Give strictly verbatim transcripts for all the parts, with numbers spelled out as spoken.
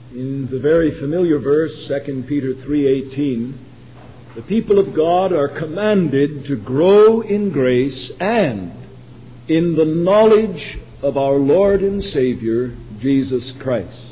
In the very familiar verse, Second Peter three eighteen, the people of God are commanded to grow in grace and in the knowledge of our Lord and Savior, Jesus Christ.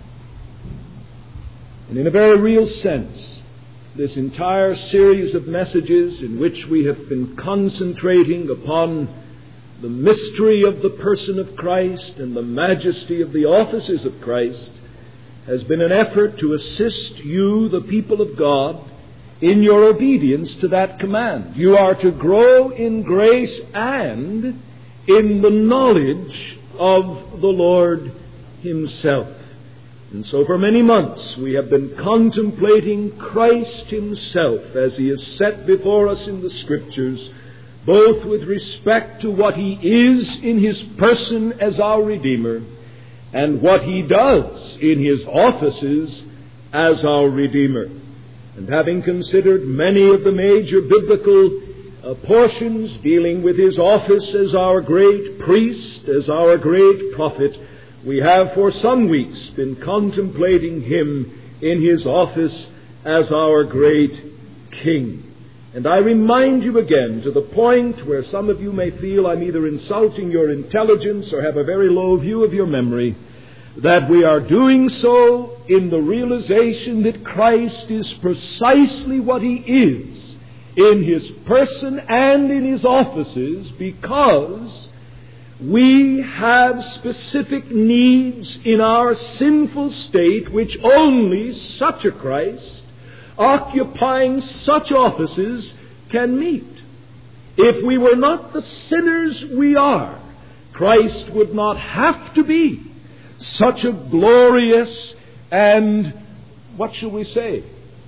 And in a very real sense, this entire series of messages in which we have been concentrating upon the mystery of the person of Christ and the majesty of the offices of Christ has been an effort to assist you, the people of God, in your obedience to that command. You are to grow in grace and in the knowledge of the Lord Himself. And so for many months we have been contemplating Christ Himself as He is set before us in the Scriptures, both with respect to what He is in His person as our Redeemer and what He does in His offices as our Redeemer. And having considered many of the major biblical uh, portions dealing with His office as our great priest, as our great prophet, we have for some weeks been contemplating Him in His office as our great King. And I remind you again, to the point where some of you may feel I'm either insulting your intelligence or have a very low view of your memory, that we are doing so in the realization that Christ is precisely what He is in His person and in His offices, because we have specific needs in our sinful state which only such a Christ, occupying such offices, can meet. If we were not the sinners we are, Christ would not have to be such a glorious and, what shall we say,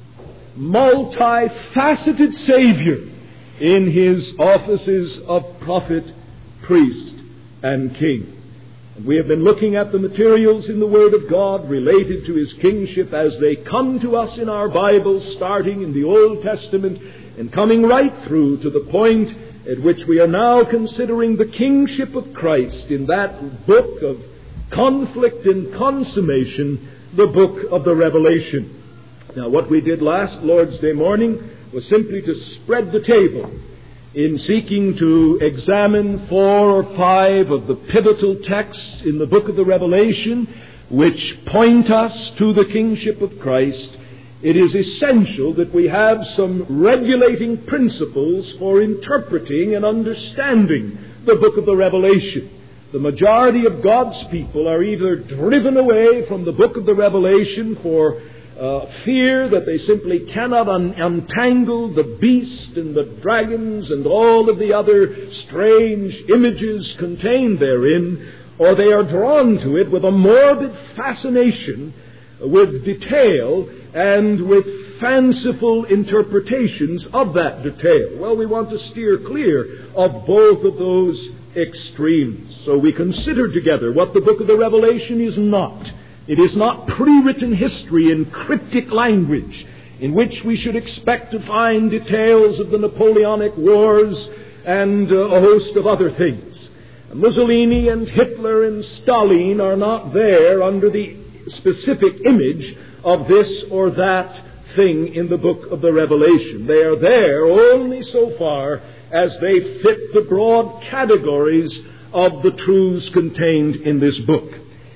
multifaceted Savior in His offices of prophet, priest, and King. And we have been looking at the materials in the Word of God related to His kingship as they come to us in our Bibles, starting in the Old Testament and coming right through to the point at which we are now considering the kingship of Christ in that book of conflict and consummation, the book of the Revelation. Now, what we did last Lord's Day morning was simply to spread the table in seeking to examine four or five of the pivotal texts in the book of the Revelation which point us to the kingship of Christ. It is essential that we have some regulating principles for interpreting and understanding the book of the Revelation. The majority of God's people are either driven away from the book of the Revelation for Uh, fear that they simply cannot un- untangle the beast and the dragons and all of the other strange images contained therein, or they are drawn to it with a morbid fascination with detail and with fanciful interpretations of that detail. Well, we want to steer clear of both of those extremes. So we consider together what the book of the Revelation is not. It is not pre-written history in cryptic language in which we should expect to find details of the Napoleonic Wars and uh, a host of other things. Mussolini and Hitler and Stalin are not there under the specific image of this or that thing in the book of the Revelation. They are there only so far as they fit the broad categories of the truths contained in this book.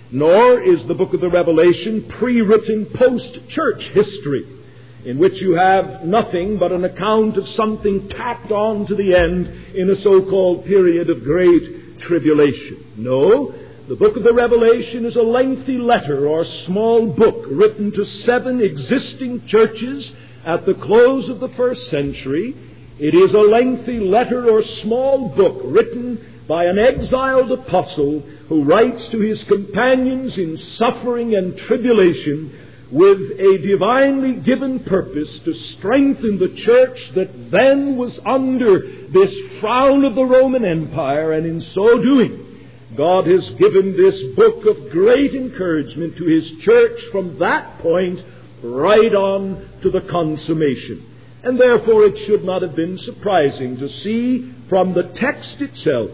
Nor is the book of the Revelation pre-written post-church history, in which you have nothing but an account of something tacked on to the end in a so-called period of great tribulation. No, the book of the Revelation is a lengthy letter or small book written to seven existing churches at the close of the first century. It is a lengthy letter or small book written by an exiled apostle who writes to his companions in suffering and tribulation with a divinely given purpose to strengthen the church that then was under this frown of the Roman Empire, and in so doing, God has given this book of great encouragement to His church from that point right on to the consummation. And therefore it should not have been surprising to see from the text itself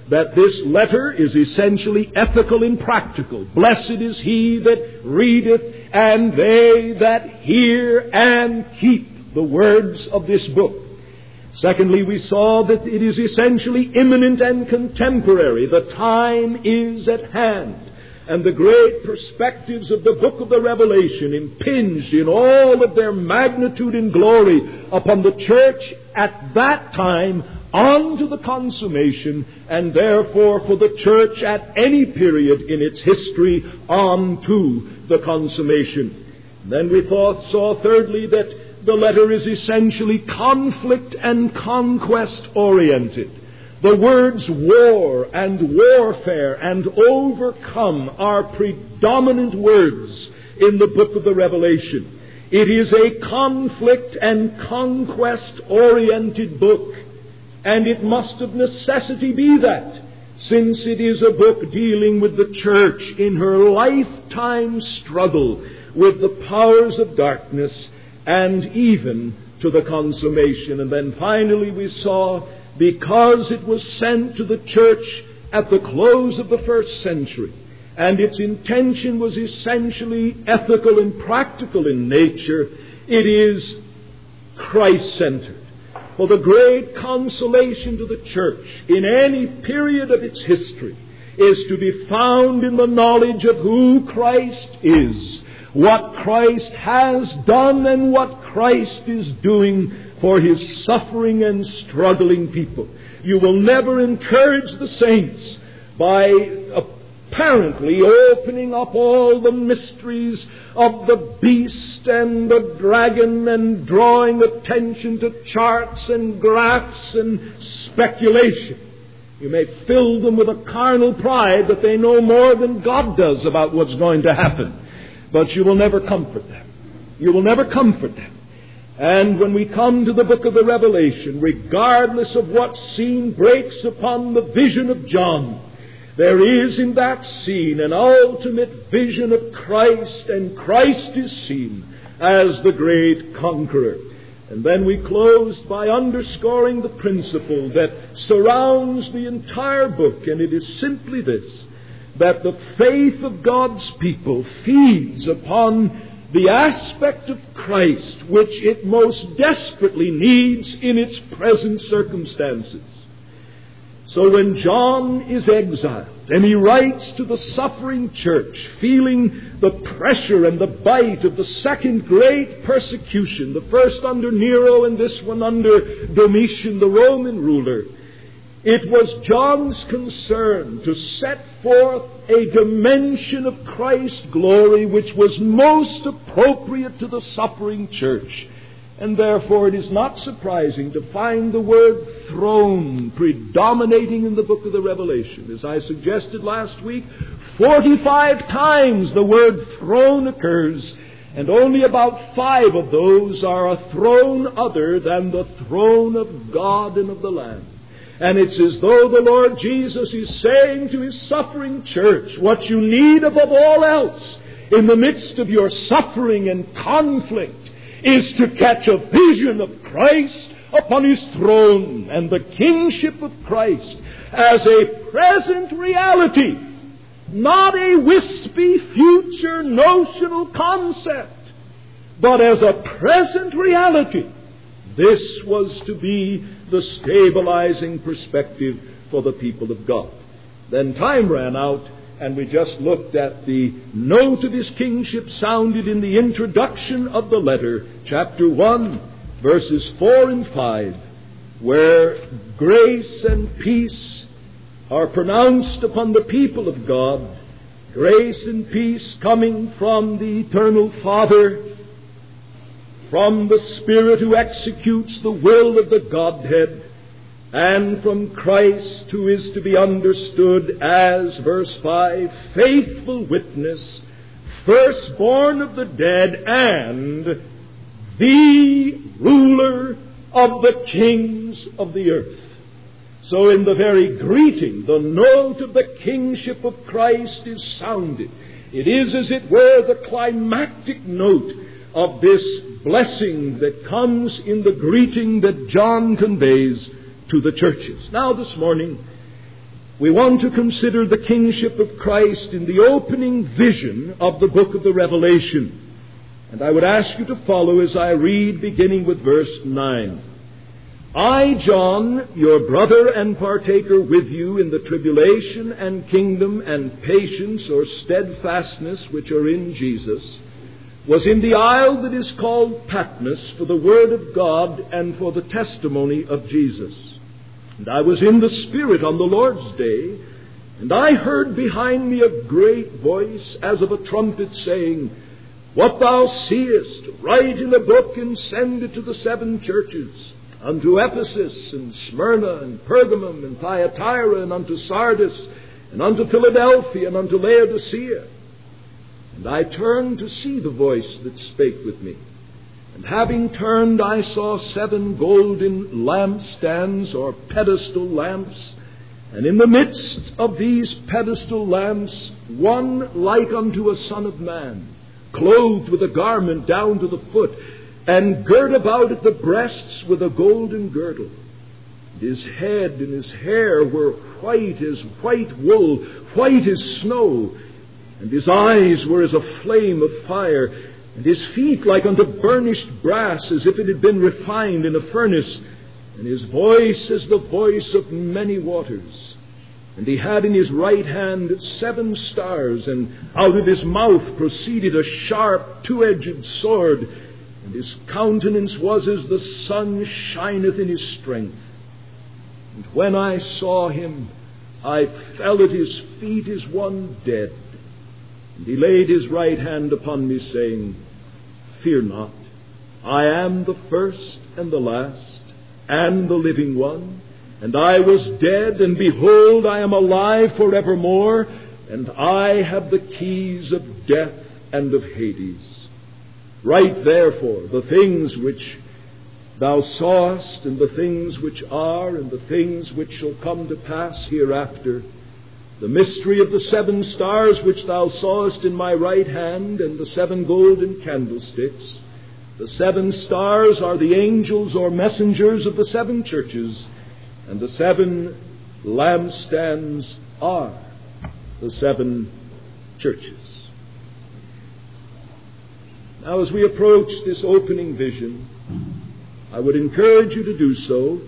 that this letter is essentially ethical and practical. Blessed is he that readeth, and they that hear and keep the words of this book. Secondly, we saw that it is essentially imminent and contemporary. The time is at hand. And the great perspectives of the book of the Revelation impinged in all of their magnitude and glory upon the church at that time on to the consummation, and therefore for the church at any period in its history on to the consummation. Then we thought, saw thirdly that the letter is essentially conflict and conquest oriented. The words war and warfare and overcome are predominant words in the book of the Revelation. It is a conflict and conquest-oriented book, and it must of necessity be that, since it is a book dealing with the church in her lifetime struggle with the powers of darkness and even to the consummation. And then finally we saw, because it was sent to the church at the close of the first century, and its intention was essentially ethical and practical in nature, it is Christ-centered. For the great consolation to the church in any period of its history is to be found in the knowledge of who Christ is, what Christ has done, and what Christ is doing for his suffering and struggling people. You will never encourage the saints by apparently opening up all the mysteries of the beast and the dragon and drawing attention to charts and graphs and speculation. You may fill them with a carnal pride that they know more than God does about what's going to happen. But you will never comfort them. You will never comfort them. And when we come to the book of the Revelation, regardless of what scene breaks upon the vision of John, there is in that scene an ultimate vision of Christ, and Christ is seen as the great conqueror. And then we closed by underscoring the principle that surrounds the entire book, and it is simply this, that the faith of God's people feeds upon the aspect of Christ which it most desperately needs in its present circumstances. So when John is exiled and he writes to the suffering church, feeling the pressure and the bite of the second great persecution, the first under Nero and this one under Domitian, the Roman ruler, it was John's concern to set forth a dimension of Christ's glory which was most appropriate to the suffering church. And therefore it is not surprising to find the word throne predominating in the book of the Revelation. As I suggested last week, forty-five times the word throne occurs, and only about five of those are a throne other than the throne of God and of the Lamb. And it's as though the Lord Jesus is saying to his suffering church, what you need above all else in the midst of your suffering and conflict is to catch a vision of Christ upon his throne and the kingship of Christ as a present reality, not a wispy future notional concept, but as a present reality. This was to be the stabilizing perspective for the people of God. Then time ran out, and we just looked at the note of his kingship sounded in the introduction of the letter, chapter one, verses four and five, where grace and peace are pronounced upon the people of God, grace and peace coming from the eternal Father, from the Spirit who executes the will of the Godhead, and from Christ, who is to be understood as, verse five, faithful witness, firstborn of the dead, and the ruler of the kings of the earth. So in the very greeting, the note of the kingship of Christ is sounded. It is, as it were, the climactic note of this blessing that comes in the greeting that John conveys to the churches. Now this morning, we want to consider the kingship of Christ in the opening vision of the book of the Revelation. And I would ask you to follow as I read, beginning with verse nine. I, John, your brother and partaker with you in the tribulation and kingdom and patience or steadfastness which are in Jesus, was in the isle that is called Patmos for the word of God and for the testimony of Jesus. And I was in the Spirit on the Lord's day, and I heard behind me a great voice as of a trumpet saying, What thou seest, write in a book and send it to the seven churches, unto Ephesus and Smyrna and Pergamum and Thyatira and unto Sardis and unto Philadelphia and unto Laodicea. And I turned to see the voice that spake with me. And having turned, I saw seven golden lampstands or pedestal lamps. And in the midst of these pedestal lamps, one like unto a son of man, clothed with a garment down to the foot, and girt about at the breasts with a golden girdle. And his head and his hair were white as white wool, white as snow. And his eyes were as a flame of fire, and his feet like unto burnished brass, as if it had been refined in a furnace, and his voice as the voice of many waters. And he had in his right hand seven stars, and out of his mouth proceeded a sharp two-edged sword, and his countenance was as the sun shineth in his strength. And when I saw him, I fell at his feet as one dead. And he laid his right hand upon me, saying, Fear not, I am the first and the last, and the living one. And I was dead, and behold, I am alive forevermore, and I have the keys of death and of Hades. Write therefore the things which thou sawest, and the things which are, and the things which shall come to pass hereafter, the mystery of the seven stars which thou sawest in my right hand, and the seven golden candlesticks. The seven stars are the angels or messengers of the seven churches, and the seven lampstands are the seven churches. Now, as we approach this opening vision, I would encourage you to do so,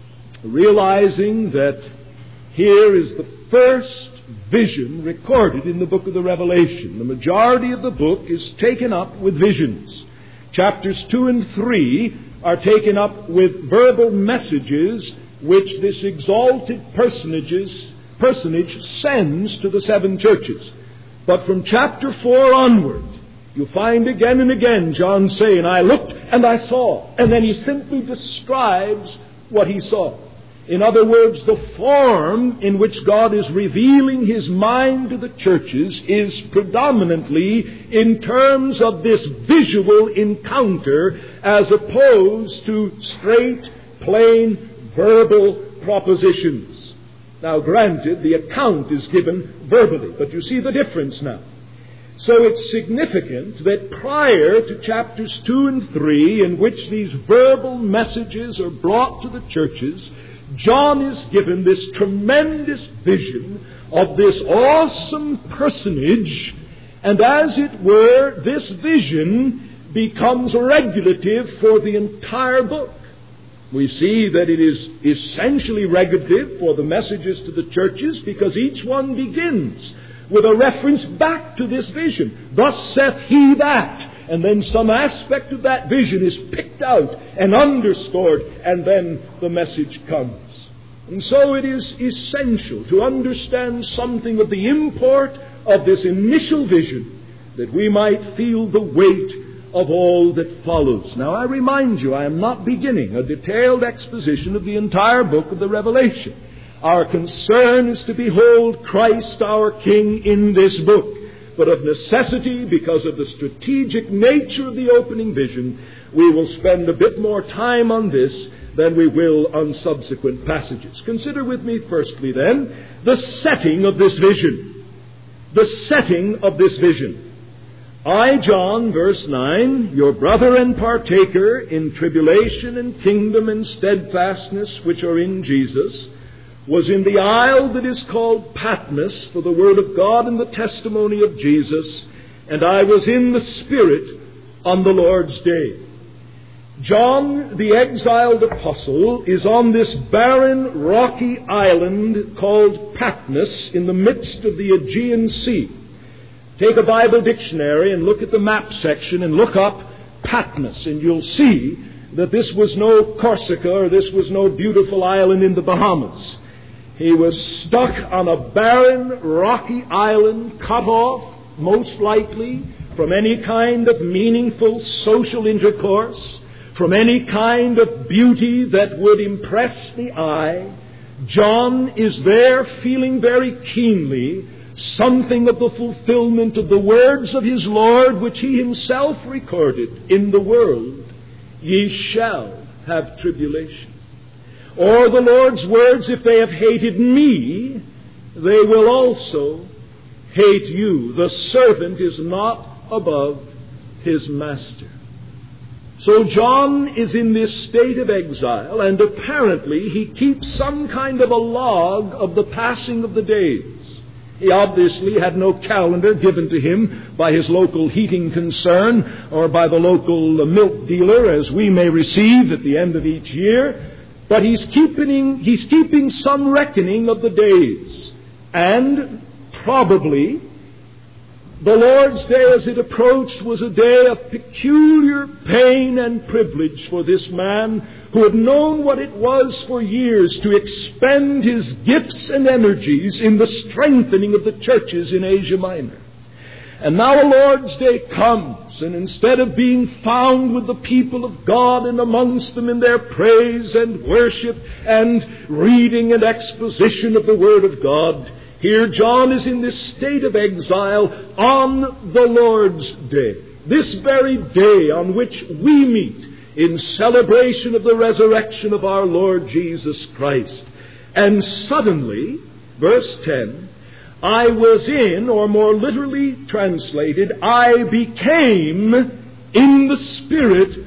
realizing that here is the first vision recorded in the book of the Revelation. The majority of the book is taken up with visions. Chapters two and three are taken up with verbal messages which this exalted personages, personage sends to the seven churches. But from chapter four onward, you find again and again John saying, I looked and I saw. And then he simply describes what he saw. In other words, the form in which God is revealing His mind to the churches is predominantly in terms of this visual encounter as opposed to straight, plain, verbal propositions. Now, granted, the account is given verbally, but you see the difference now. So it's significant that prior to chapters two and three, in which these verbal messages are brought to the churches, John is given this tremendous vision of this awesome personage, and as it were, this vision becomes regulative for the entire book. We see that it is essentially regulative for the messages to the churches because each one begins with a reference back to this vision. Thus saith he that. And then some aspect of that vision is picked out and underscored, and then the message comes. And so it is essential to understand something of the import of this initial vision, that we might feel the weight of all that follows. Now, I remind you, I am not beginning a detailed exposition of the entire book of the Revelation. Our concern is to behold Christ our King in this book. But of necessity, because of the strategic nature of the opening vision, we will spend a bit more time on this than we will on subsequent passages. Consider with me, firstly, then, the setting of this vision. The setting of this vision. I, John, verse nine, your brother and partaker in tribulation and kingdom and steadfastness which are in Jesus, was in the isle that is called Patmos for the Word of God and the testimony of Jesus, and I was in the Spirit on the Lord's day. John, the exiled apostle, is on this barren, rocky island called Patmos in the midst of the Aegean Sea. Take a Bible dictionary and look at the map section and look up Patmos, and you'll see that this was no Corsica or this was no beautiful island in the Bahamas. He was stuck on a barren, rocky island, cut off, most likely, from any kind of meaningful social intercourse, from any kind of beauty that would impress the eye. John is there feeling very keenly something of the fulfillment of the words of his Lord, which he himself recorded, in the world ye shall have tribulation. Or the Lord's words, if they have hated me, they will also hate you. The servant is not above his master. So John is in this state of exile, and apparently he keeps some kind of a log of the passing of the days. He obviously had no calendar given to him by his local heating concern or by the local milk dealer, as we may receive at the end of each year. But he's keeping, he's keeping some reckoning of the days. And probably the Lord's Day as it approached was a day of peculiar pain and privilege for this man who had known what it was for years to expend his gifts and energies in the strengthening of the churches in Asia Minor. And now a Lord's Day comes, and instead of being found with the people of God and amongst them in their praise and worship and reading and exposition of the Word of God, here John is in this state of exile on the Lord's Day, this very day on which we meet in celebration of the resurrection of our Lord Jesus Christ. And suddenly, verse ten, I was in, or more literally translated, I became in the Spirit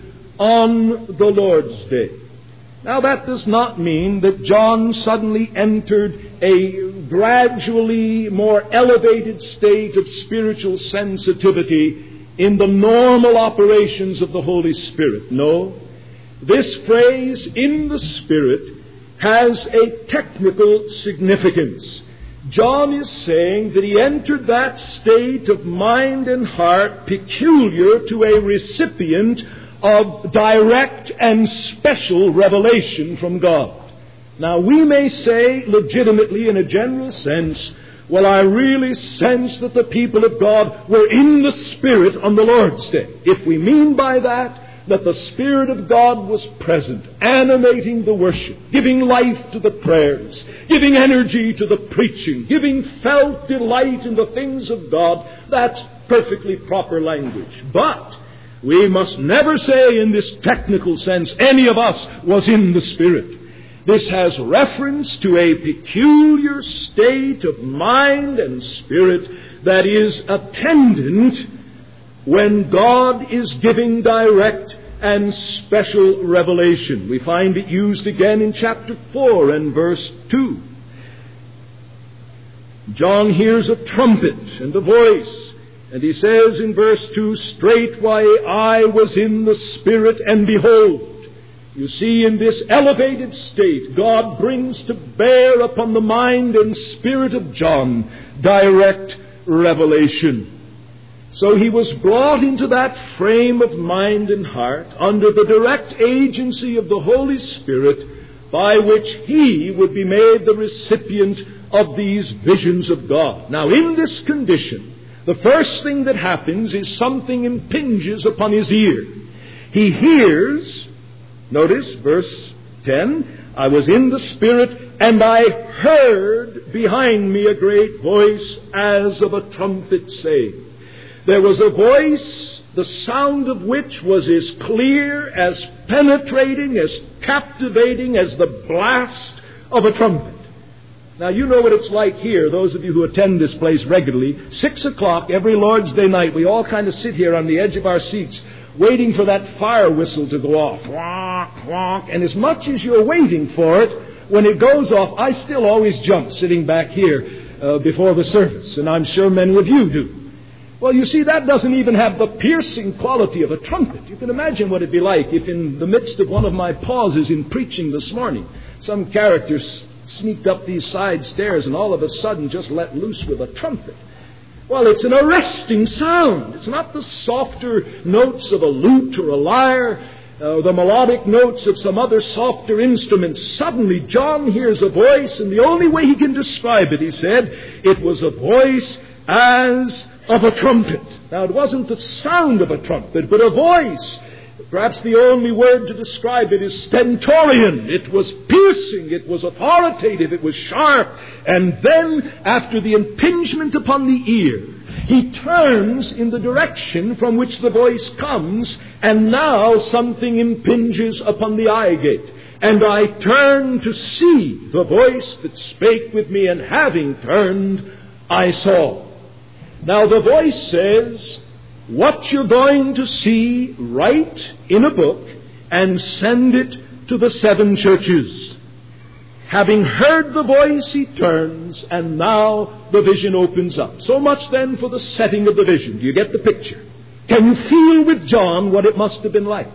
on the Lord's Day. Now that does not mean that John suddenly entered a gradually more elevated state of spiritual sensitivity in the normal operations of the Holy Spirit. No, this phrase, in the Spirit, has a technical significance. John is saying that he entered that state of mind and heart peculiar to a recipient of direct and special revelation from God. Now, we may say legitimately in a general sense, well, I really sense that the people of God were in the Spirit on the Lord's Day. If we mean by that that the Spirit of God was present, animating the worship, giving life to the prayers, giving energy to the preaching, giving felt delight in the things of God, that's perfectly proper language. But we must never say in this technical sense any of us was in the Spirit. This has reference to a peculiar state of mind and spirit that is attendant when God is giving direct and special revelation. We find it used again in chapter four and verse two. John hears a trumpet and a voice, and he says in verse two, straightway I was in the Spirit, and behold. You see, in this elevated state, God brings to bear upon the mind and spirit of John direct revelation. So he was brought into that frame of mind and heart under the direct agency of the Holy Spirit, by which he would be made the recipient of these visions of God. Now, in this condition, the first thing that happens is something impinges upon his ear. He hears, notice verse ten, I was in the Spirit, and I heard behind me a great voice as of a trumpet saying. There was a voice, the sound of which was as clear, as penetrating, as captivating as the blast of a trumpet. Now, you know what it's like here, those of you who attend this place regularly. Six o'clock every Lord's Day night, we all kind of sit here on the edge of our seats, waiting for that fire whistle to go off. And as much as you're waiting for it, when it goes off, I still always jump sitting back here uh, before the service, and I'm sure many of you do. Well, you see, that doesn't even have the piercing quality of a trumpet. You can imagine what it'd be like if in the midst of one of my pauses in preaching this morning, some character s- sneaked up these side stairs and all of a sudden just let loose with a trumpet. Well, it's an arresting sound. It's not the softer notes of a lute or a lyre, or the melodic notes of some other softer instrument. Suddenly, John hears a voice, and the only way he can describe it, he said, it was a voice as of a trumpet. Now, it wasn't the sound of a trumpet, but a voice. Perhaps the only word to describe it is stentorian. It was piercing, it was authoritative, it was sharp. And then, after the impingement upon the ear, he turns in the direction from which the voice comes, and now something impinges upon the eye gate. And I turned to see the voice that spake with me, and having turned, I saw. Now the voice says, what you're going to see, write in a book and send it to the seven churches. Having heard the voice, he turns, and now the vision opens up. So much then for the setting of the vision. Do you get the picture? Can you feel with John what it must have been like?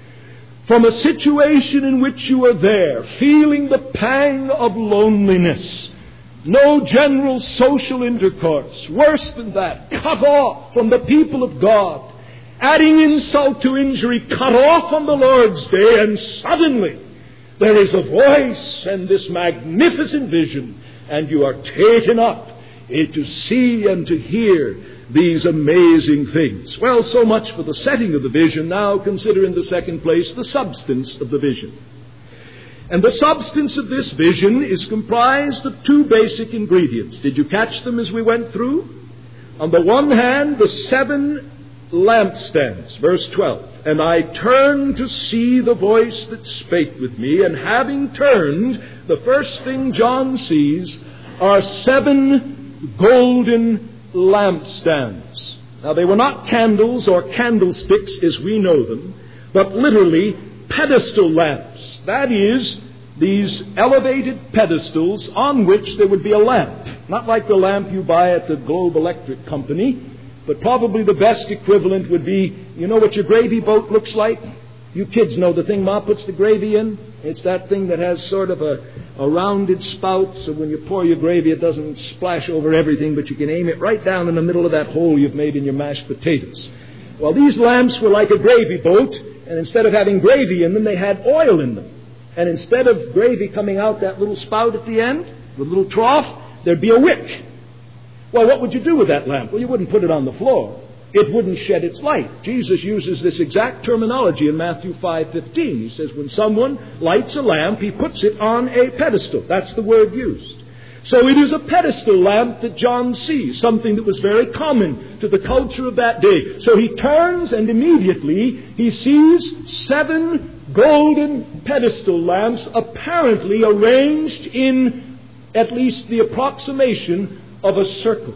From a situation in which you were there, feeling the pang of loneliness, no general social intercourse, worse than that, cut off from the people of God, adding insult to injury, cut off on the Lord's day, and suddenly there is a voice and this magnificent vision, and you are taken up to see and to hear these amazing things. Well, so much for the setting of the vision. Now consider in the second place the substance of the vision. And the substance of this vision is comprised of two basic ingredients. Did you catch them as we went through? On the one hand, the seven lampstands, verse twelve. And I turned to see the voice that spake with me, and having turned, the first thing John sees are seven golden lampstands. Now, they were not candles or candlesticks as we know them, but literally pedestal lamps. That is, these elevated pedestals on which there would be a lamp. Not like the lamp you buy at the Globe Electric Company, but probably the best equivalent would be, you know what your gravy boat looks like? You kids know the thing Ma puts the gravy in. It's that thing that has sort of a, a rounded spout, so when you pour your gravy it doesn't splash over everything, but you can aim it right down in the middle of that hole you've made in your mashed potatoes. Well, these lamps were like a gravy boat, and instead of having gravy in them, they had oil in them. And instead of gravy coming out that little spout at the end, the little trough, there'd be a wick. Well, what would you do with that lamp? Well, you wouldn't put it on the floor. It wouldn't shed its light. Jesus uses this exact terminology in Matthew five fifteen. He says when someone lights a lamp, he puts it on a pedestal. That's the word used. So it is a pedestal lamp that John sees, something that was very common to the culture of that day. So he turns, and immediately he sees seven golden pedestal lamps apparently arranged in at least the approximation of a circle.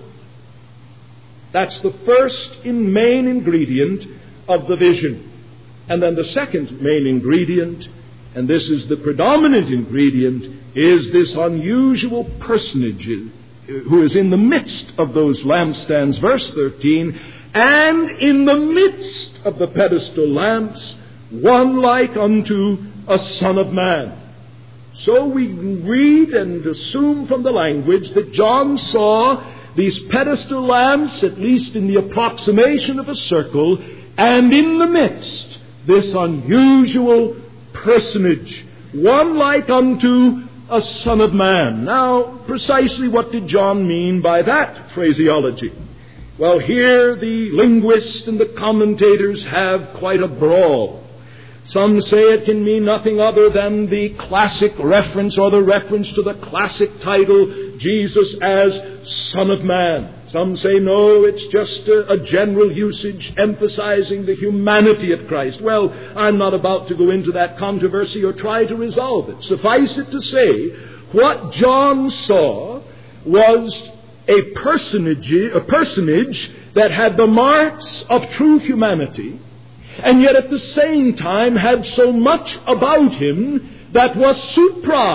That's the first and main ingredient of the vision. And then the second main ingredient, and this is the predominant ingredient, is this unusual personage who is in the midst of those lampstands. Verse thirteen, and in the midst of the pedestal lamps, one like unto a son of man. So we read and assume from the language that John saw these pedestal lamps, at least in the approximation of a circle, and in the midst, this unusual personage, one like unto a son of man. Now, precisely what did John mean by that phraseology? Well, here the linguists and the commentators have quite a brawl. Some say it can mean nothing other than the classic reference or the reference to the classic title, Jesus as Son of Man. Some say no, it's just a, a general usage emphasizing the humanity of Christ. Well, I'm not about to go into that controversy or try to resolve it. Suffice it to say, what John saw was a personage, a personage that had the marks of true humanity, and yet at the same time had so much about him that was supra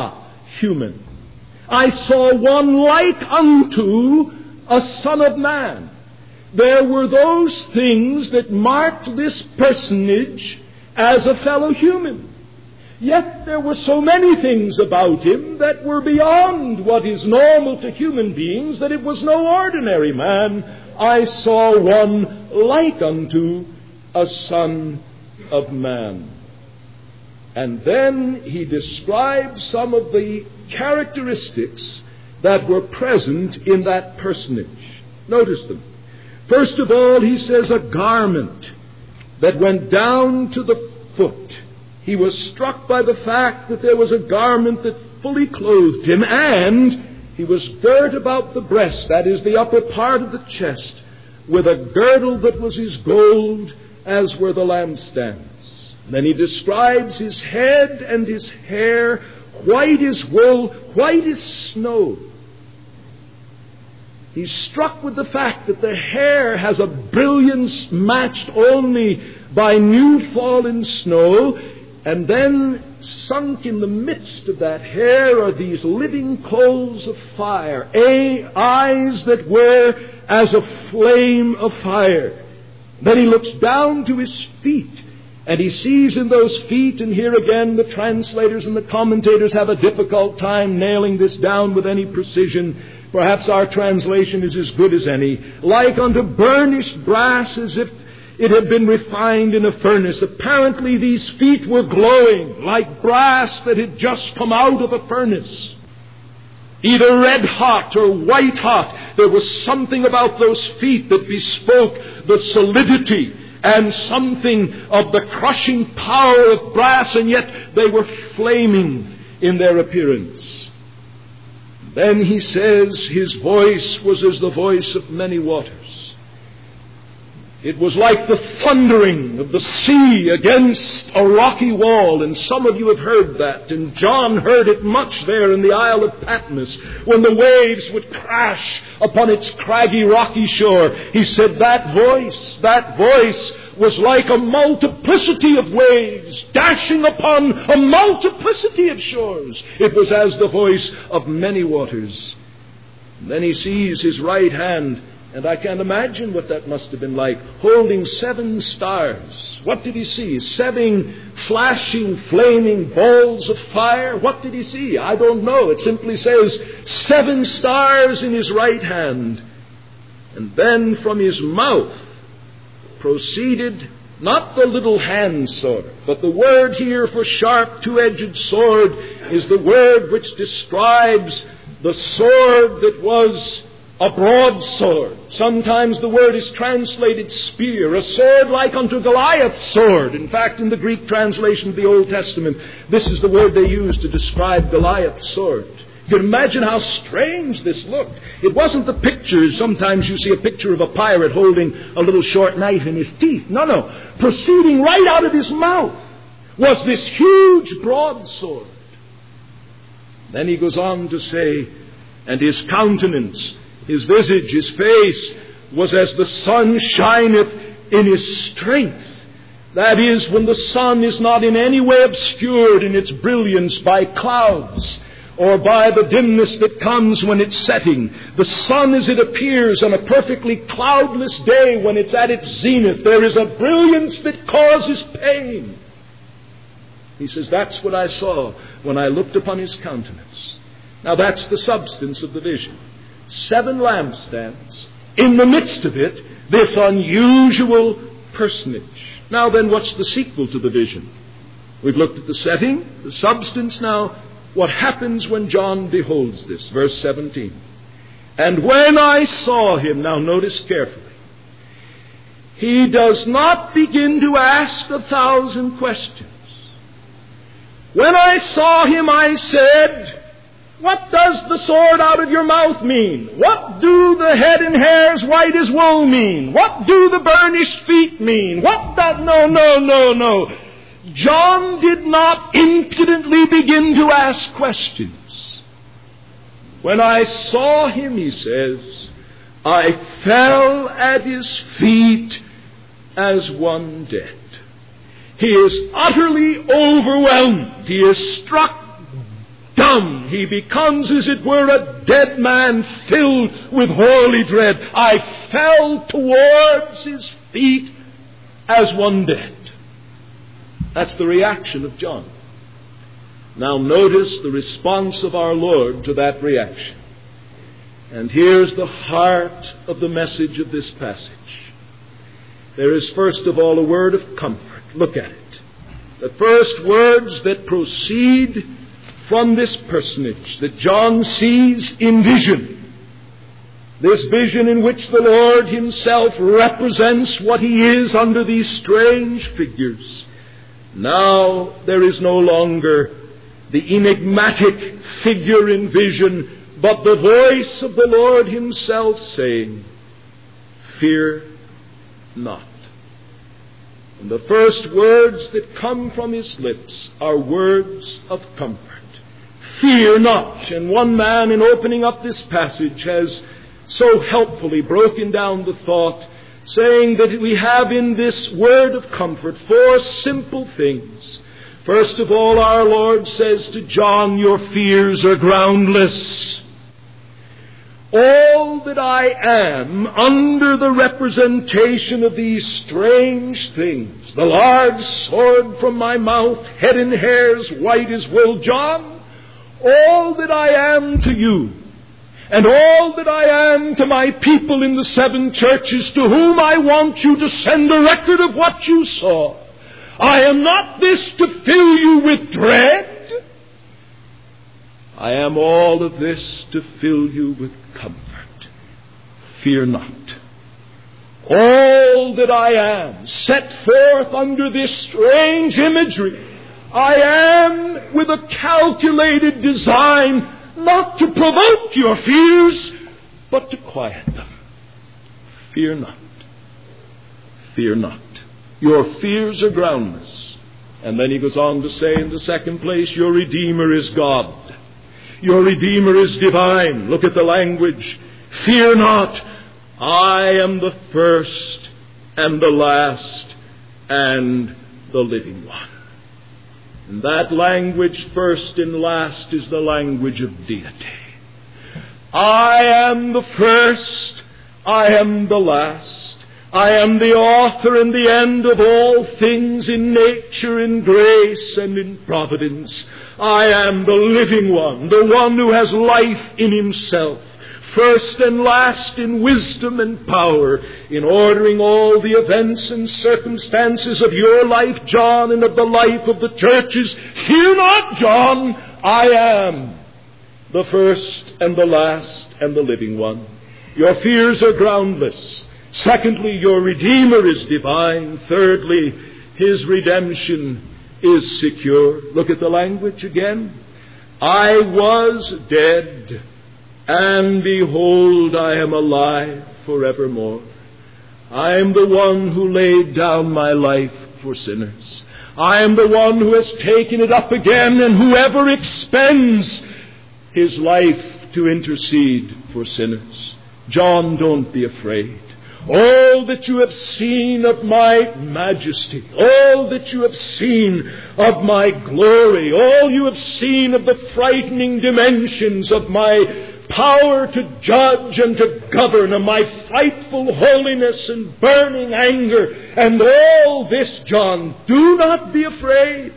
human. I saw one like unto a son of man. There were those things that marked this personage as a fellow human. Yet there were so many things about him that were beyond what is normal to human beings that it was no ordinary man. I saw one like unto a son of man. And then he describes some of the characteristics that were present in that personage. Notice them. First of all, he says a garment that went down to the foot. He was struck by the fact that there was a garment that fully clothed him, and he was girt about the breast, that is the upper part of the chest, with a girdle that was as gold as were the lampstands. Then he describes his head and his hair, white as wool, white as snow. He's struck with the fact that the hair has a brilliance matched only by new fallen snow, and then sunk in the midst of that hair are these living coals of fire, a, eyes that were as a flame of fire. Then he looks down to his feet, and he sees in those feet, and here again the translators and the commentators have a difficult time nailing this down with any precision. Perhaps our translation is as good as any. Like unto burnished brass, as if it had been refined in a furnace. Apparently these feet were glowing like brass that had just come out of a furnace. Either red hot or white hot. There was something about those feet that bespoke the solidity and something of the crushing power of brass, and yet they were flaming in their appearance. Then he says his voice was as the voice of many waters. It was like the thundering of the sea against a rocky wall, and some of you have heard that, and John heard it much there in the Isle of Patmos, when the waves would crash upon its craggy rocky shore. He said that voice, that voice was like a multiplicity of waves dashing upon a multiplicity of shores. It was as the voice of many waters. And then he sees his right hand, and I can't imagine what that must have been like, holding seven stars. What did he see? Seven flashing, flaming balls of fire? What did he see? I don't know. It simply says seven stars in his right hand. And then from his mouth proceeded not the little hand sword, but the word here for sharp two-edged sword is the word which describes the sword that was a broadsword. Sometimes the word is translated spear, a sword like unto Goliath's sword. In fact, in the Greek translation of the Old Testament, this is the word they use to describe Goliath's sword. You can imagine how strange this looked. It wasn't the pictures. Sometimes you see a picture of a pirate holding a little short knife in his teeth. No, no. Proceeding right out of his mouth was this huge broadsword. Then he goes on to say, and his countenance, his visage, his face, was as the sun shineth in his strength. That is, when the sun is not in any way obscured in its brilliance by clouds, or by the dimness that comes when it's setting. The sun, as it appears on a perfectly cloudless day when it's at its zenith, there is a brilliance that causes pain. He says, that's what I saw when I looked upon his countenance. Now that's the substance of the vision. Seven lampstands. In the midst of it, this unusual personage. Now then, what's the sequel to the vision? We've looked at the setting, the substance. Now, what happens when John beholds this? Verse seventeen. And when I saw him, now notice carefully, he does not begin to ask a thousand questions. When I saw him, I said, what does the sword out of your mouth mean? What do the head and hairs white as wool mean? What do the burnished feet mean? What that? No, no, no, no. John did not impudently begin to ask questions. When I saw him, he says, I fell at his feet as one dead. He is utterly overwhelmed. He is struck dumb. He becomes, as it were, a dead man filled with holy dread. I fell towards his feet as one dead. That's the reaction of John. Now notice the response of our Lord to that reaction. And here's the heart of the message of this passage. There is first of all a word of comfort. Look at it. The first words that proceed from this personage that John sees in vision. This vision in which the Lord himself represents what he is under these strange figures. Now there is no longer the enigmatic figure in vision, but the voice of the Lord himself saying, "Fear not." And the first words that come from his lips are words of comfort. Fear not. And one man, in opening up this passage, has so helpfully broken down the thought, saying that we have in this word of comfort four simple things. First of all, our Lord says to John, "Your fears are groundless." All that I am under the representation of these strange things, the large sword from my mouth, head in hairs, white as wool, John, all that I am to you, and all that I am to my people in the seven churches to whom I want you to send a record of what you saw, I am not this to fill you with dread. I am all of this to fill you with comfort. Fear not. All that I am set forth under this strange imagery, I am with a calculated design not to provoke your fears, but to quiet them. Fear not. Fear not. Your fears are groundless. And then he goes on to say in the second place, your Redeemer is God. Your Redeemer is divine. Look at the language. Fear not. I am the first and the last and the living one. And that language, first and last, is the language of deity. I am the first. I am the last. I am the author and the end of all things in nature, in grace, and in providence. I am the living one, the one who has life in himself, first and last in wisdom and power, in ordering all the events and circumstances of your life, John, and of the life of the churches. Fear not, John, I am the first and the last and the living one. Your fears are groundless. Secondly, your Redeemer is divine. Thirdly, his redemption is secure. Look at the language again. I was dead, and behold, I am alive forevermore. I am the one who laid down my life for sinners. I am the one who has taken it up again, and whoever expends his life to intercede for sinners. John, don't be afraid. All that you have seen of my majesty, all that you have seen of my glory, all you have seen of the frightening dimensions of my power to judge and to govern, of my frightful holiness and burning anger, and all this, John, do not be afraid.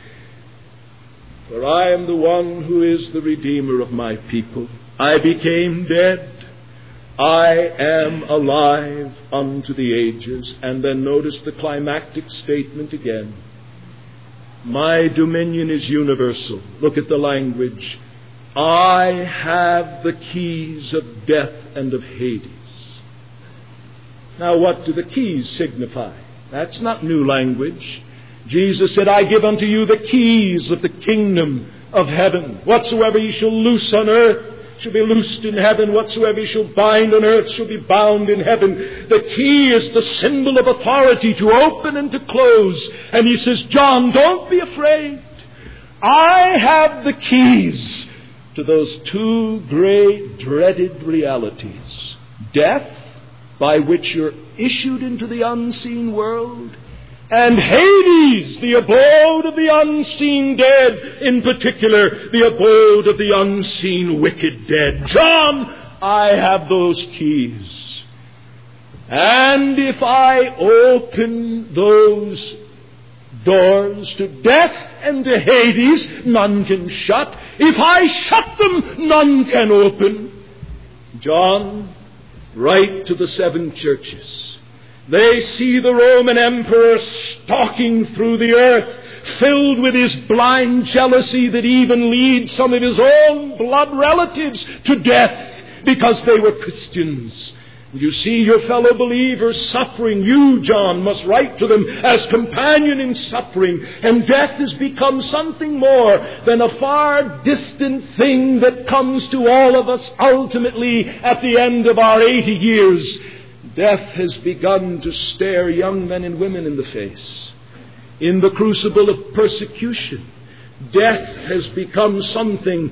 For I am the one who is the Redeemer of my people. I became dead. I am alive unto the ages. And then notice the climactic statement again. My dominion is universal. Look at the language. I have the keys of death and of Hades. Now, what do the keys signify? That's not new language. Jesus said, I give unto you the keys of the kingdom of heaven. Whatsoever ye shall loose on earth shall be loosed in heaven. Whatsoever ye shall bind on earth shall be bound in heaven. The key is the symbol of authority to open and to close. And he says, John, don't be afraid. I have the keys to those two great dreaded realities. Death, by which you're issued into the unseen world, and Hades, the abode of the unseen dead, in particular, the abode of the unseen wicked dead. John, I have those keys. And if I open those doors to death and to Hades, none can shut. If I shut them, none can open. John, write to the seven churches. They see the Roman emperor stalking through the earth, filled with his blind jealousy that even leads some of his own blood relatives to death because they were Christians. You see your fellow believers suffering. You, John, must write to them as companion in suffering. And death has become something more than a far distant thing that comes to all of us ultimately at the end of our eighty years. Death has begun to stare young men and women in the face. In the crucible of persecution, death has become something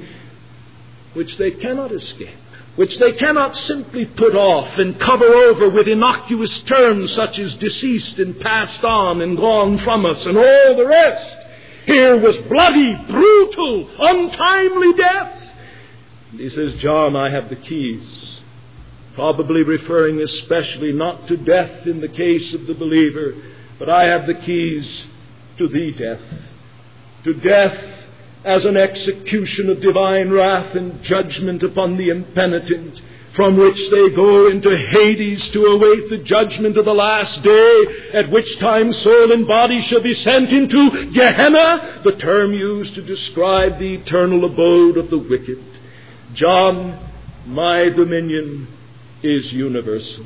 which they cannot escape, which they cannot simply put off and cover over with innocuous terms such as deceased and passed on and gone from us and all the rest. Here was bloody, brutal, untimely death. And he says, John, I have the keys. Probably referring especially not to death in the case of the believer, but I have the keys to the death. To death as an execution of divine wrath and judgment upon the impenitent, from which they go into Hades to await the judgment of the last day, at which time soul and body shall be sent into Gehenna, the term used to describe the eternal abode of the wicked. John, my dominion is universal.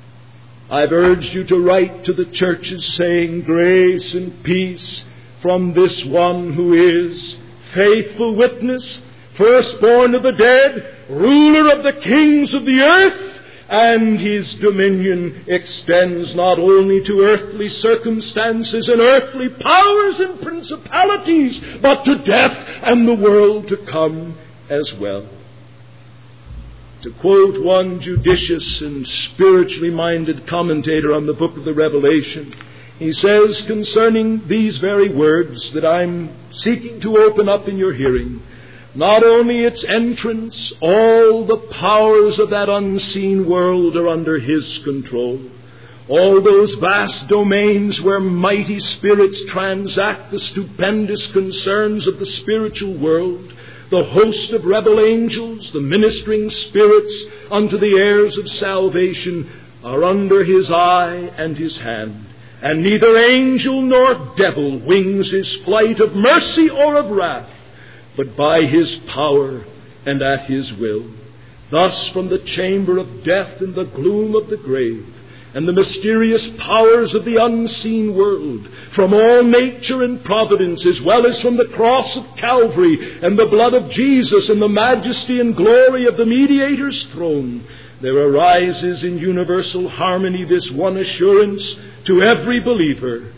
I've urged you to write to the churches saying, grace and peace from this one who is faithful witness, firstborn of the dead, ruler of the kings of the earth, and his dominion extends not only to earthly circumstances and earthly powers and principalities, but to death and the world to come as well. To quote one judicious and spiritually minded commentator on the book of the Revelation, he says concerning these very words that I'm seeking to open up in your hearing, not only its entrance, all the powers of that unseen world are under his control. All those vast domains where mighty spirits transact the stupendous concerns of the spiritual world, the host of rebel angels, the ministering spirits unto the heirs of salvation, are under his eye and his hand. And neither angel nor devil wings his flight of mercy or of wrath, but by his power and at his will. Thus from the chamber of death and the gloom of the grave, and the mysterious powers of the unseen world, from all nature and providence, as well as from the cross of Calvary and the blood of Jesus and the majesty and glory of the mediator's throne, there arises in universal harmony this one assurance to every believer: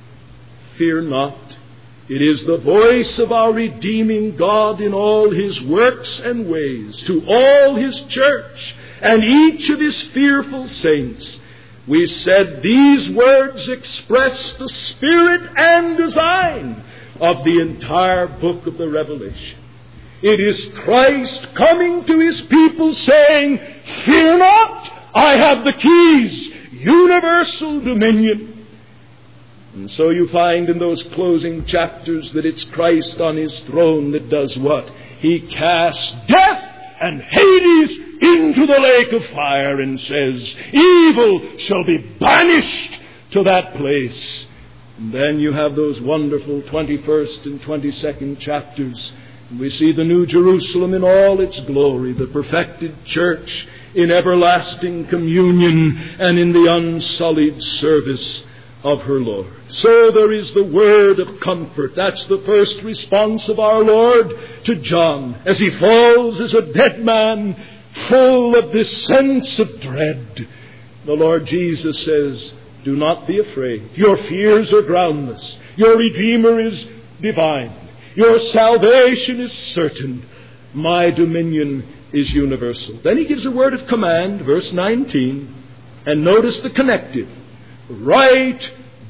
fear not. It is the voice of our redeeming God in all his works and ways, to all his church and each of his fearful saints. We said these words express the spirit and design of the entire book of the Revelation. It is Christ coming to his people saying, fear not, I have the keys, universal dominion. And so you find in those closing chapters that it's Christ on his throne that does what? He casts death and Hades into the lake of fire and says, evil shall be banished to that place. And then you have those wonderful twenty-first and twenty-second chapters. And we see the New Jerusalem in all its glory, the perfected church in everlasting communion and in the unsullied service of her Lord. So there is the word of comfort. That's the first response of our Lord to John as he falls as a dead man, full of this sense of dread. The Lord Jesus says, do not be afraid. Your fears are groundless. Your Redeemer is divine. Your salvation is certain. My dominion is universal. Then he gives a word of command, verse nineteen, and notice the connective. Write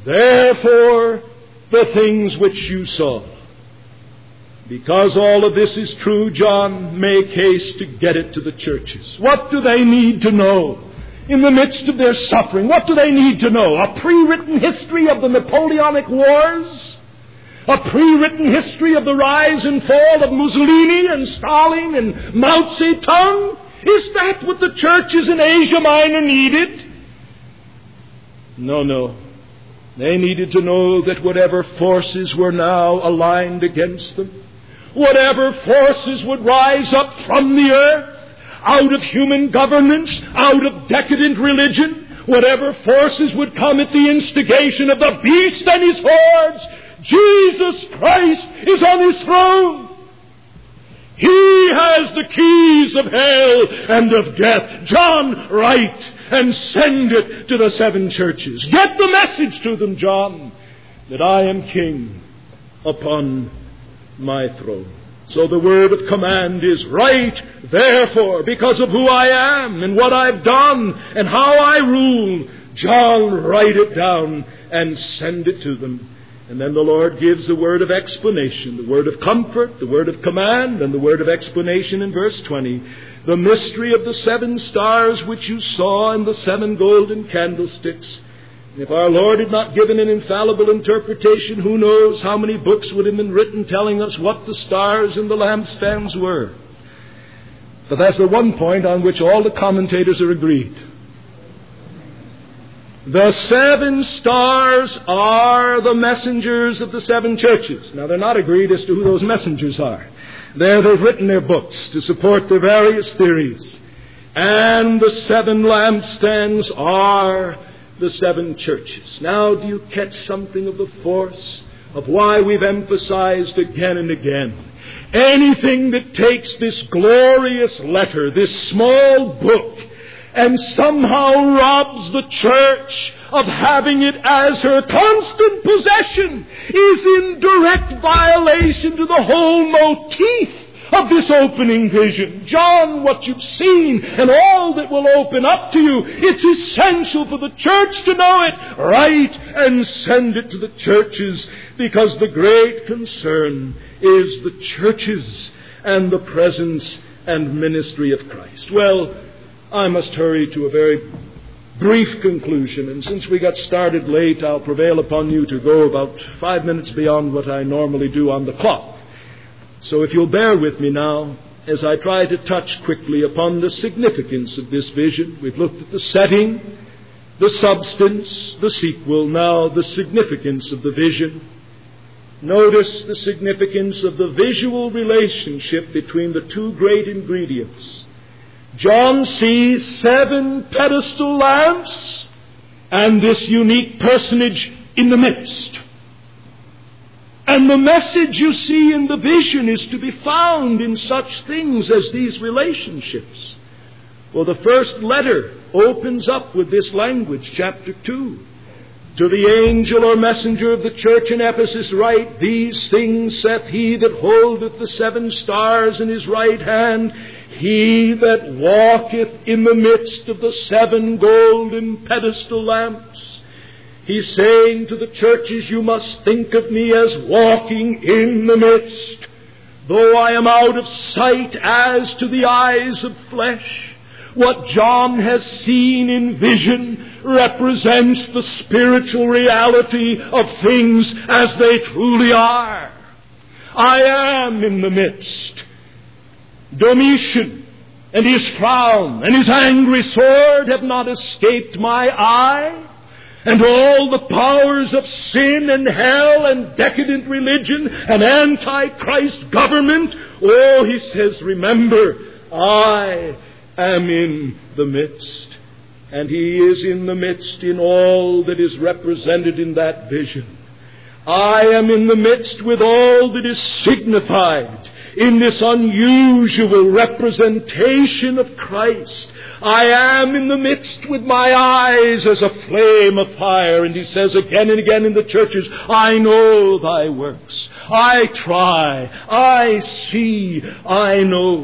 Therefore, the things which you saw. Because all of this is true, John, make haste to get it to the churches. What do they need to know in the midst of their suffering? What do they need to know? A pre-written history of the Napoleonic Wars? A pre-written history of the rise and fall of Mussolini and Stalin and Mao Zedong? Is that what the churches in Asia Minor needed? No, no. They needed to know that whatever forces were now aligned against them, whatever forces would rise up from the earth, out of human governance, out of decadent religion, whatever forces would come at the instigation of the beast and his hordes, Jesus Christ is on his throne. He has the keys of hell and of death. John, write and send it to the seven churches. Get the message to them, John, that I am king upon my throne. So the word of command is, write, therefore, because of who I am and what I've done and how I rule. John, write it down and send it to them. And then the Lord gives the word of explanation, the word of comfort, the word of command, and the word of explanation in verse twenty. The mystery of the seven stars which you saw and the seven golden candlesticks. If our Lord had not given an infallible interpretation, who knows how many books would have been written telling us what the stars and the lampstands were. But that's the one point on which all the commentators are agreed. The seven stars are the messengers of the seven churches. Now, they're not agreed as to who those messengers are. There they've written their books to support their various theories. And the seven lampstands are the seven churches. Now, do you catch something of the force of why we've emphasized again and again? Anything that takes this glorious letter, this small book, and somehow robs the church of having it as her constant possession is in direct violation to the whole motif of this opening vision. John, what you've seen and all that will open up to you, it's essential for the church to know it. Write and send it to the churches, because the great concern is the churches and the presence and ministry of Christ. Well, I must hurry to a very brief conclusion, and since we got started late, I'll prevail upon you to go about five minutes beyond what I normally do on the clock. So if you'll bear with me now, as I try to touch quickly upon the significance of this vision. We've looked at the setting, the substance, the sequel, now the significance of the vision. Notice the significance of the visual relationship between the two great ingredients. John sees seven pedestal lamps and this unique personage in the midst. And the message you see in the vision is to be found in such things as these relationships. Well, the first letter opens up with this language, chapter two. To the angel or messenger of the church in Ephesus write, These things saith he that holdeth the seven stars in his right hand, he that walketh in the midst of the seven golden pedestal lamps. He's saying to the churches, you must think of me as walking in the midst. Though I am out of sight as to the eyes of flesh, what John has seen in vision represents the spiritual reality of things as they truly are. I am in the midst. Domitian and his frown and his angry sword have not escaped my eye. And all the powers of sin and hell and decadent religion and antichrist government, oh, he says, remember, I am in the midst. And he is in the midst in all that is represented in that vision. I am in the midst with all that is signified in this unusual representation of Christ. I am in the midst with my eyes as a flame of fire. And he says again and again in the churches, I know thy works. I try. I see. I know.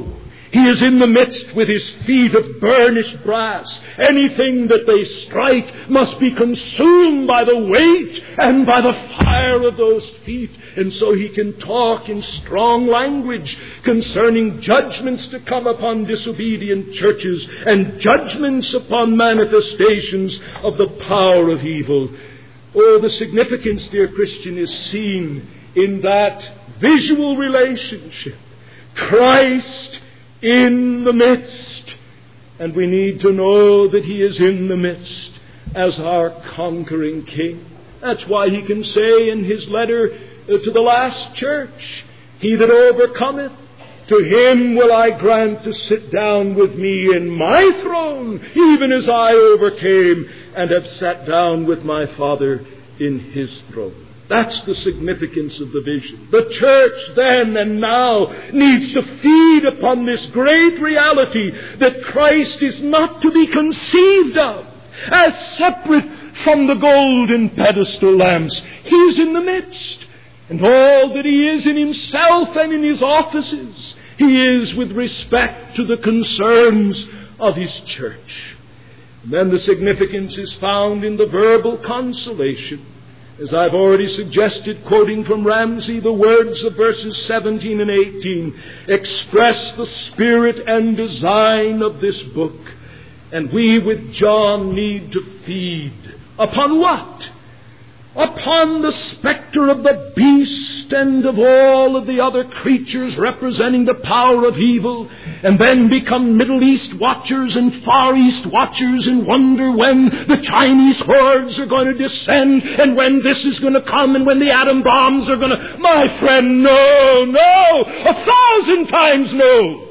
He is in the midst with his feet of burnished brass. Anything that they strike must be consumed by the weight and by the fire of those feet. And so he can talk in strong language concerning judgments to come upon disobedient churches and judgments upon manifestations of the power of evil. Oh, the significance, dear Christian, is seen in that visual relationship. Christ in the midst. And we need to know that he is in the midst as our conquering King. That's why he can say in his letter to the last church, he that overcometh, to him will I grant to sit down with me in my throne, even as I overcame and have sat down with my Father in his throne. That's the significance of the vision. The church then and now needs to feed upon this great reality that Christ is not to be conceived of as separate from the golden pedestal lamps. He is in the midst. And all that he is in himself and in his offices, he is with respect to the concerns of his church. And then the significance is found in the verbal consolation. As I've already suggested, quoting from Ramsey, the words of verses seventeen and eighteen express the spirit and design of this book. And we with John need to feed. Upon what? Upon the specter of the beast and of all of the other creatures representing the power of evil, and then become Middle East watchers and Far East watchers and wonder when the Chinese hordes are going to descend and when this is going to come and when the atom bombs are going to... My friend, no, no, a thousand times no.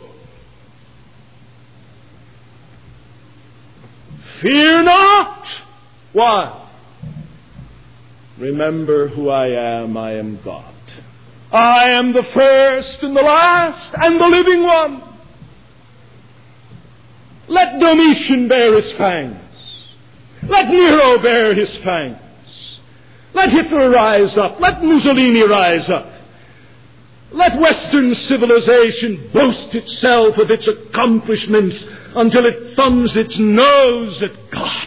Fear not. Why? Remember who I am. I am God. I am the first and the last and the living one. Let Domitian bear his fangs. Let Nero bear his fangs. Let Hitler rise up. Let Mussolini rise up. Let Western civilization boast itself of its accomplishments until it thumbs its nose at God.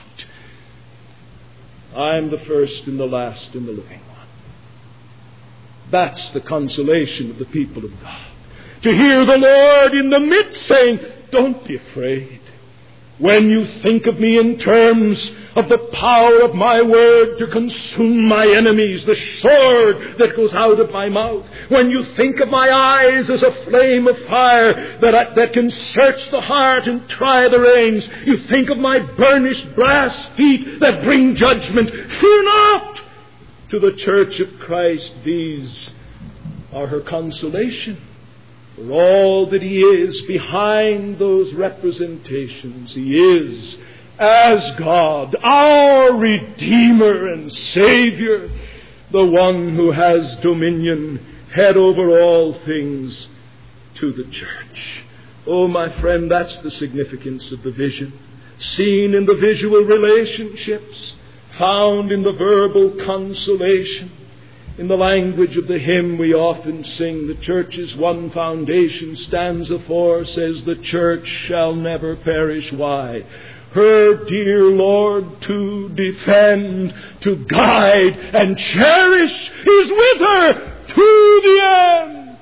I am the first and the last and the living one. That's the consolation of the people of God. To hear the Lord in the midst saying, don't be afraid. When you think of me in terms of the power of my word to consume my enemies, the sword that goes out of my mouth, when you think of my eyes as a flame of fire that, I, that can search the heart and try the reins, you think of my burnished brass feet that bring judgment, fear not. To the church of Christ, these are her consolation. For all that he is behind those representations, he is as God, our Redeemer and Savior, the one who has dominion, head over all things to the church. Oh, my friend, that's the significance of the vision. Seen in the visual relationships, found in the verbal consolation. In the language of the hymn we often sing, the church's one foundation, stanza four says, the church shall never perish. Why? Her dear Lord to defend, to guide and cherish is with her to the end.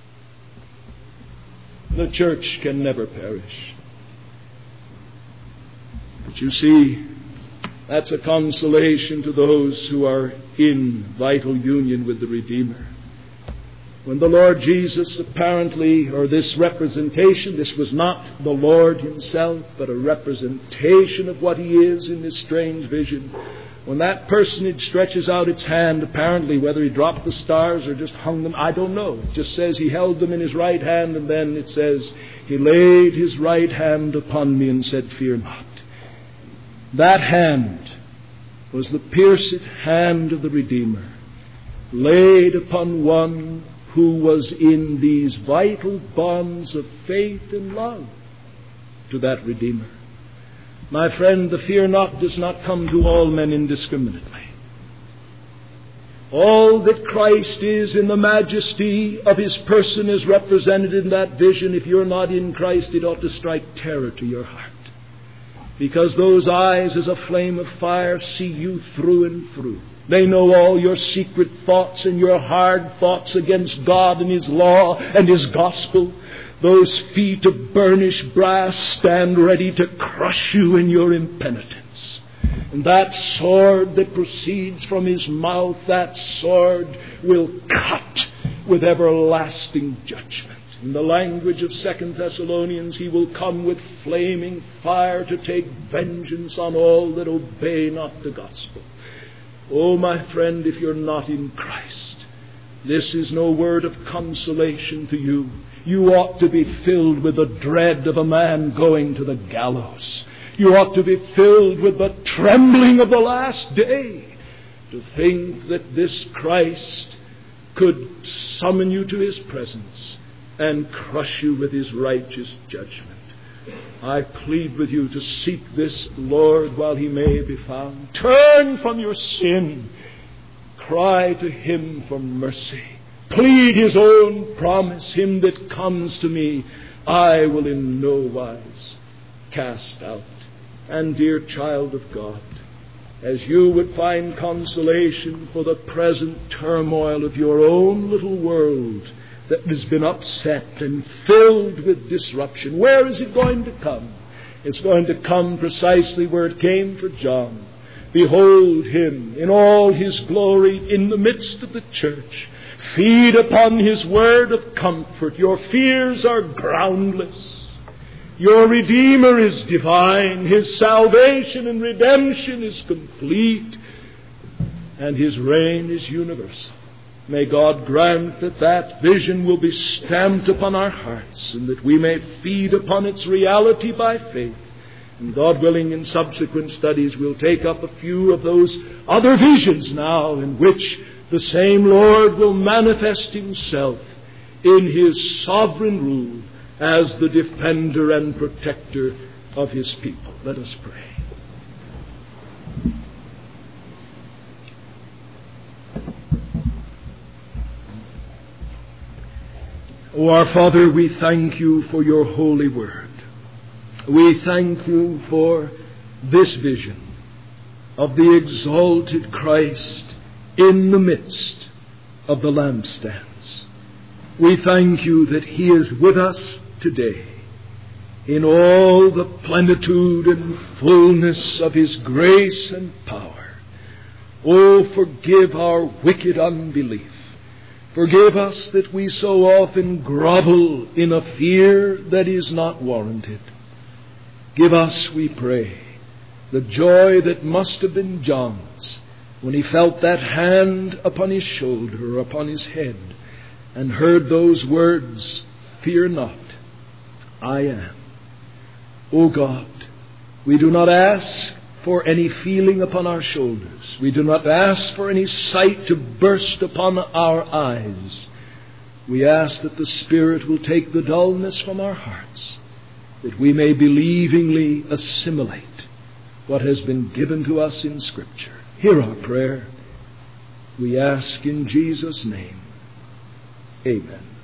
The church can never perish. But you see, that's a consolation to those who are in vital union with the Redeemer. When the Lord Jesus apparently, or this representation, this was not the Lord himself, but a representation of what he is in this strange vision. When that personage stretches out its hand, apparently whether he dropped the stars or just hung them, I don't know. It just says he held them in his right hand, and then it says he laid his right hand upon me and said, fear not. That hand was the pierced hand of the Redeemer, laid upon one who was in these vital bonds of faith and love to that Redeemer. My friend, the fear not does not come to all men indiscriminately. All that Christ is in the majesty of His person is represented in that vision. If you're not in Christ, it ought to strike terror to your heart. Because those eyes as a flame of fire see you through and through. They know all your secret thoughts and your hard thoughts against God and His law and His gospel. Those feet of burnished brass stand ready to crush you in your impenitence. And that sword that proceeds from His mouth, that sword will cut with everlasting judgment. In the language of Second Thessalonians, He will come with flaming fire to take vengeance on all that obey not the gospel. Oh, my friend, if you're not in Christ, this is no word of consolation to you. You ought to be filled with the dread of a man going to the gallows. You ought to be filled with the trembling of the last day, to think that this Christ could summon you to His presence and crush you with His righteous judgment. I plead with you to seek this Lord while He may be found. Turn from your sin. Cry to Him for mercy. Plead His own promise. Him that comes to me, I will in no wise cast out. And dear child of God, as you would find consolation for the present turmoil of your own little world that has been upset and filled with disruption, where is it going to come? It's going to come precisely where it came for John. Behold Him in all His glory in the midst of the church. Feed upon His word of comfort. Your fears are groundless. Your Redeemer is divine. His salvation and redemption is complete. And His reign is universal. May God grant that that vision will be stamped upon our hearts and that we may feed upon its reality by faith. And God willing, in subsequent studies, we'll take up a few of those other visions now in which the same Lord will manifest Himself in His sovereign rule as the defender and protector of His people. Let us pray. O our Father, we thank You for Your holy word. We thank You for this vision of the exalted Christ in the midst of the lampstands. We thank You that He is with us today in all the plenitude and fullness of His grace and power. Oh, forgive our wicked unbelief. Forgive us that we so often grovel in a fear that is not warranted. Give us, we pray, the joy that must have been John's when he felt that hand upon his shoulder or upon his head and heard those words, "Fear not, I am." O God, we do not ask for any feeling upon our shoulders. We do not ask for any sight to burst upon our eyes. We ask that the Spirit will take the dullness from our hearts, that we may believingly assimilate what has been given to us in Scripture. Hear our prayer. We ask in Jesus' name. Amen.